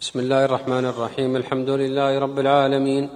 بسم الله الرحمن الرحيم. الحمد لله رب العالمين،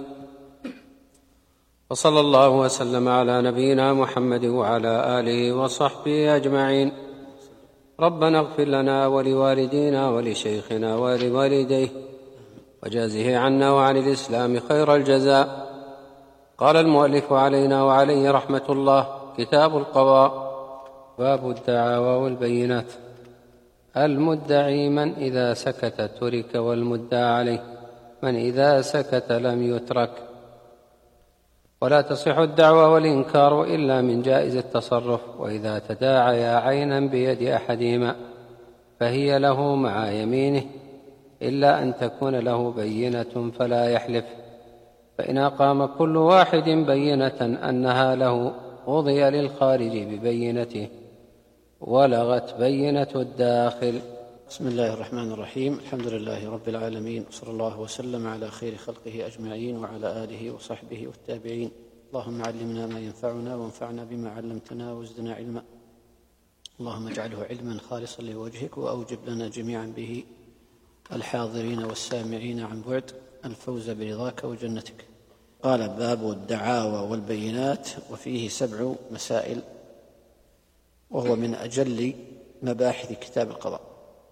وصلى الله وسلم على نبينا محمد وعلى آله وصحبه أجمعين. ربنا اغفر لنا ولوالدينا ولشيخنا ولوالديه وجازه عنا وعن الإسلام خير الجزاء. قال المؤلف علينا وعليه رحمة الله: كتاب القضاء. باب الدعاوى والبينات. المدعي من إذا سكت ترك، والمدعى عليه من إذا سكت لم يترك. ولا تصح الدعوى والإنكار إلا من جائز التصرف، وإذا تداعيا عينا بيد أحدهما فهي له مع يمينه، إلا أن تكون له بينة فلا يحلف، فإن أقام كل واحد بينة أنها له قضي للخارج ببينته ولغت بينة الداخل. بسم الله الرحمن الرحيم. الحمد لله رب العالمين، وصلى الله وسلم على خير خلقه أجمعين وعلى آله وصحبه والتابعين. اللهم علمنا ما ينفعنا وانفعنا بما علمتنا وزدنا علما. اللهم اجعله علما خالصا لوجهك، وأوجب لنا جميعا به الحاضرين والسامعين عن بعد الفوز برضاك وجنتك. قال: باب الدعاوى والبينات، وفيه 7 مسائل، وهو من أجل مباحث كتاب القضاء.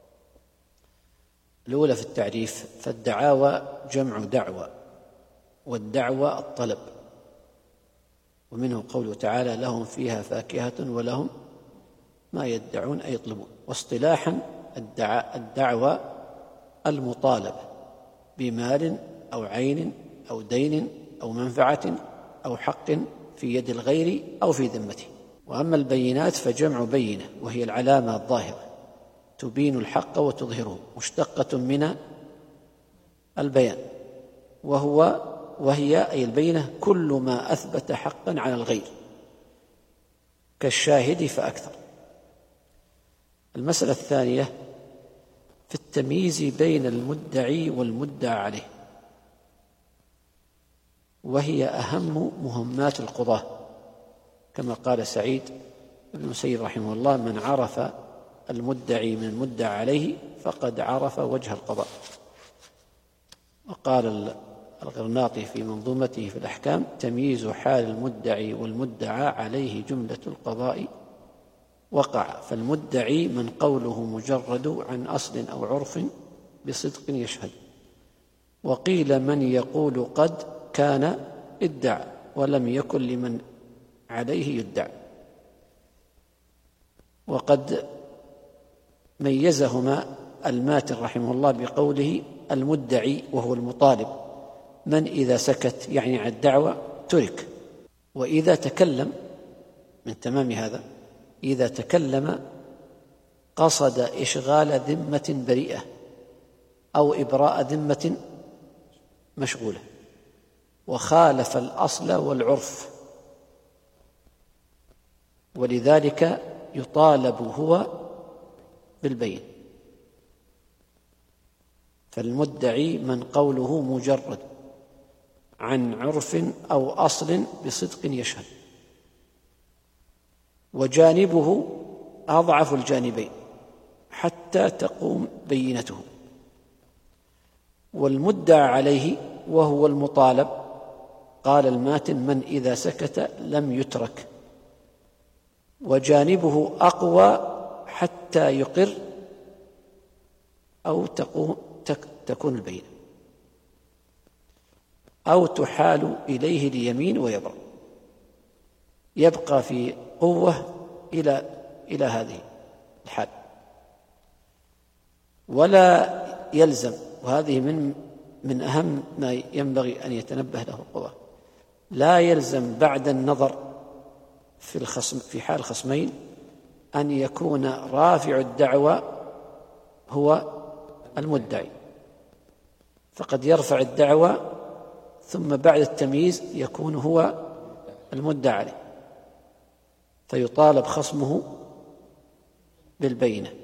الأولى في التعريف: فالدعاوى جمع دعوى، والدعوى الطلب، ومنه قوله تعالى: لهم فيها فاكهة ولهم ما يدعون أي يطلبون. واصطلاحا الدعوى المطالبة بمال أو عين أو دين أو منفعة أو حق في يد الغير أو في ذمته. وأما البينات فجمع بينة، وهي العلامة الظاهرة تبين الحق وتظهره، مشتقة من البيان، وهي أي البينة كل ما أثبت حقا على الغير، كالشاهد فأكثر. المسألة الثانية في التمييز بين المدعي والمدعى عليه، وهي أهم مهمات القضاة، كما قال سعيد بن المسيب رحمه الله: من عرف المدعي من المدعى عليه فقد عرف وجه القضاء. وقال الغرناطي في منظومته في الأحكام: تمييز حال المدعي والمدعى عليه جملة القضاء وقع، فالمدعي من قوله مجرد عن أصل أو عرف بصدق يشهد. وقيل من يقول قد كان ادعى ولم يكن لمن عليه يدعى. وقد ميزهما الماتر رحمه الله بقوله: المدعي وهو المطالب من إذا سكت، يعني عن الدعوة، ترك. وإذا تكلم، من تمام هذا، إذا تكلم قصد إشغال ذمة بريئة أو إبراء ذمة مشغولة، وخالف الأصل والعرف، ولذلك يطالب هو بالبين. فالمدعي من قوله مجرد عن عرف أو أصل بصدق يشهد، وجانبه أضعف الجانبين حتى تقوم بينته. والمدعى عليه وهو المطالب، قال الماتن: من إذا سكت لم يترك، وجانبه أقوى حتى يقر أو تكون البينة، أو تحال إليه اليمين ويبرأ، يبقى في قوة إلى هذه الحال. ولا يلزم، وهذه من أهم ما ينبغي أن يتنبه له القضاة، لا يلزم بعد النظر في حال خصمين أن يكون رافع الدعوى هو المدعي، فقد يرفع الدعوى ثم بعد التمييز يكون هو المدعى عليه، فيطالب خصمه بالبينة.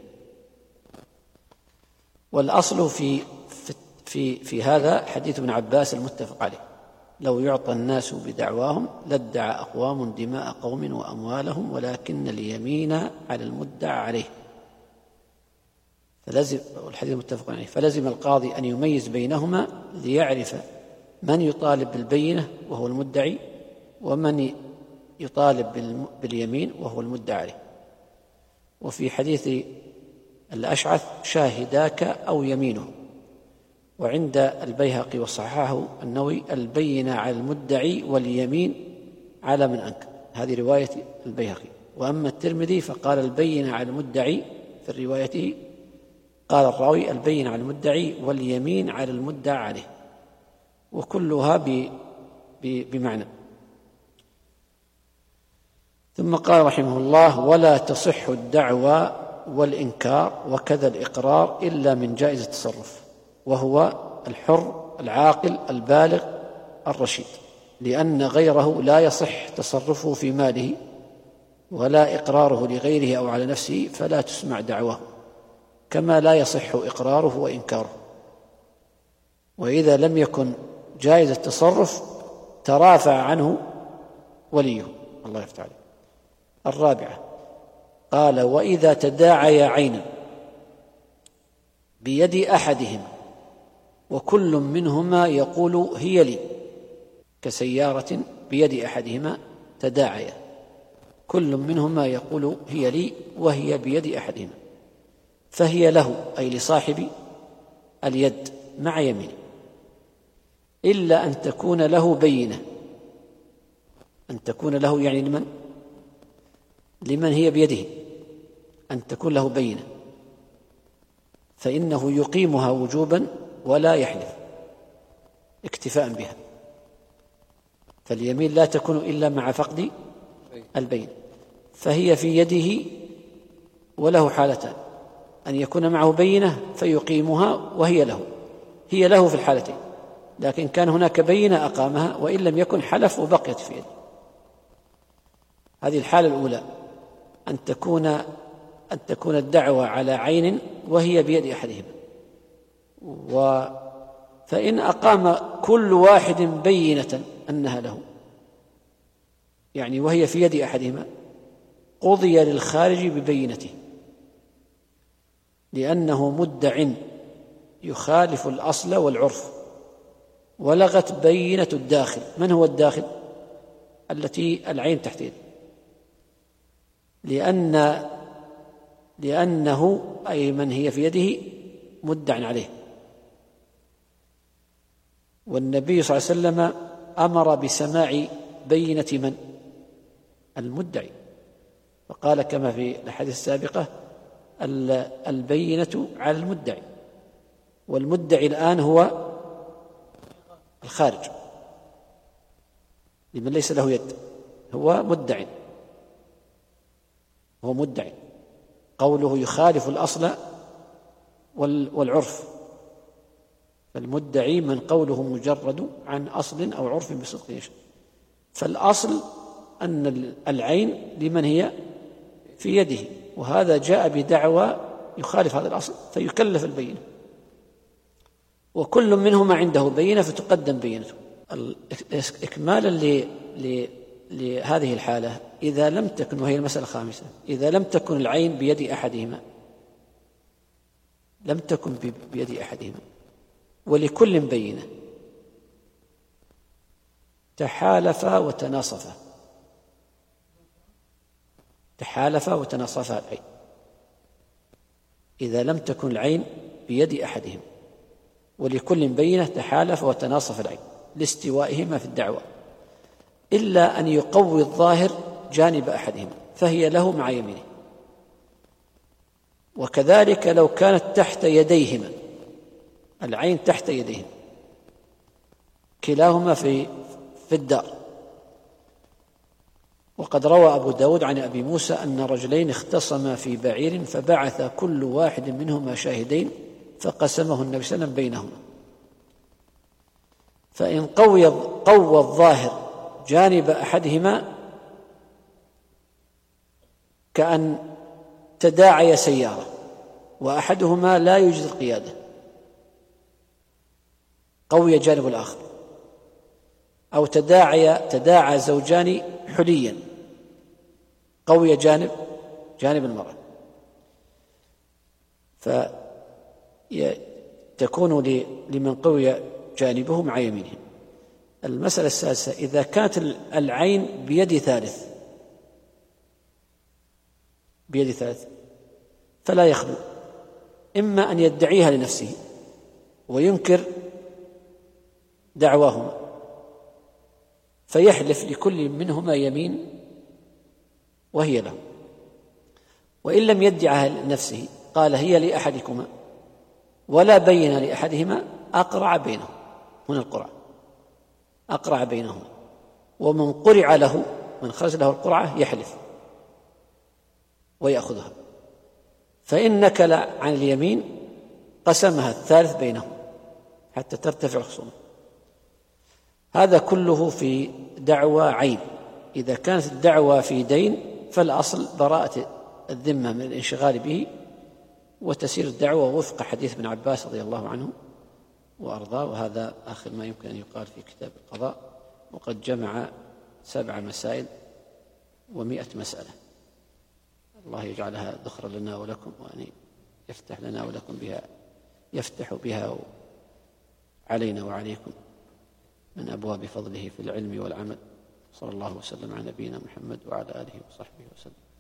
والأصل في هذا حديث ابن عباس المتفق عليه: لو يعطى الناس بدعواهم لادعى أقوام دماء قوم وأموالهم، ولكن اليمين على المدعى عليه. والحديث متفق عليه، فلزم القاضي أن يميز بينهما ليعرف من يطالب بالبينة وهو المدعي، ومن يطالب باليمين وهو المدعى عليه. وفي حديث الأشعث شاهداك أو يمينه. وعند البيهقي وصححه النووي البينة على المدعي واليمين على من أنكر، هذه رواية البيهقي. وأما الترمذي فقال البينة على المدعي، في روايته قال الراوي البينة على المدعي واليمين على المدعى عليه، وكلها بمعنى. ثم قال رحمه الله: ولا تصح الدعوى والإنكار وكذا الإقرار إلا من جائز التصرف، وهو الحر العاقل البالغ الرشيد، لأن غيره لا يصح تصرفه في ماله ولا إقراره لغيره أو على نفسه، فلا تسمع دعواه، كما لا يصح إقراره وإنكاره. وإذا لم يكن جائز التصرف ترافع عنه وليه. الله يفتح عليه. الرابعة قال: وإذا تداعي عينا بيد أحدهما وكل منهما يقول هي لي، كسيارة بيد أحدهما تداعيا، كل منهما يقول هي لي وهي بيد أحدهما، فهي له أي لصاحب اليد مع يمينه، إلا أن تكون له بينة. أن تكون له يعني لمن هي بيده، أن تكون له بينة، فإنه يقيمها وجوبا ولا يحلف اكتفاء بها. فاليمين لا تكون إلا مع فقد البينة، فهي في يده وله حالتان: أن يكون معه بينة فيقيمها وهي له، هي له في الحالتين، لكن كان هناك بينة أقامها، وإن لم يكن حلف وبقيت في يده. هذه الحالة الأولى، أن تكون الدعوة على عين وهي بيد أحدهما. فإن أقام كل واحد بينة أنها له، يعني وهي في يد أحدهما، قضي للخارج ببينته، لأنه مدع يخالف الأصل والعرف، ولغت بينة الداخل. من هو الداخل؟ التي العين تحت يده، لأنه أي من هي في يده مدع عليه. والنبي صلى الله عليه وسلم أمر بسماع بينة من؟ المدعي، فقال كما في الحديث السابقة: البينة على المدعي، والمدعي الآن هو الخارج، لمن ليس له يد، هو مدعي، هو مدعي. قوله يخالف الأصل والعرف، فالمدعي من قوله مجرد عن أصل أو عرف بصدق يشهد. فالأصل أن العين لمن هي في يده، وهذا جاء بدعوى يخالف هذا الأصل فيكلف البينة، وكل منهما عنده بينة فتقدم بينته. إكمالا لهذه الحالة، إذا لم تكن، وهي المسألة الخامسة، إذا لم تكن العين بيد أحدهما، لم تكن بيد أحدهما ولكل بينة، تحالفا وتناصفا، تحالفا وتناصفا العين. إذا لم تكن العين بيد أحدهما ولكل بينة تحالف وتناصف العين لاستوائهما في الدعوة، إلا أن يقوي الظاهر جانب أحدهما فهي له مع يمينه. وكذلك لو كانت تحت يديهما، العين تحت يديهما كلاهما في الدار. وقد روى أبو داود عن أبي موسى أن رجلين اختصما في بعير، فبعث كل واحد منهما شاهدين فقسمه النبي صلى الله عليه وسلم بينهما. فإن قوى الظاهر جانب أحدهما، كأن تداعي سيارة وأحدهما لا يوجد القيادة، قوي جانب الآخر، أو تداعى زوجان حليا، قوي جانب المرأة. تكون لمن قوي جانبه مع يمينهم. المسألة السادسة: إذا كانت العين بيد ثالث فلا يخلو، إما أن يدعيها لنفسه وينكر دعواهما فيحلف لكل منهما يمين وهي له، وإن لم يدعها لنفسه قال هي لأحدكما ولا بين لأحدهما أقرع بينهم. هنا القرعة أقرع بينهما، ومن قرع له من خرج له القرعة يحلف ويأخذها، فإن نكل عن اليمين قسمها الثالث بينهم حتى ترتفع الخصومة. هذا كله في دعوى عين. إذا كانت الدعوى في دين فالأصل براءة الذمة من الانشغال به، وتسير الدعوة وفق حديث ابن عباس رضي الله عنه وأرضاه. وهذا آخر ما يمكن أن يقال في كتاب القضاء، وقد جمع 7 مسائل و100 مسألة. الله يجعلها ذخرا لنا ولكم، وأن يفتح لنا ولكم بها، يفتح بها علينا وعليكم من أبواب فضله في العلم والعمل. صلى الله وسلم على نبينا محمد وعلى آله وصحبه وسلم.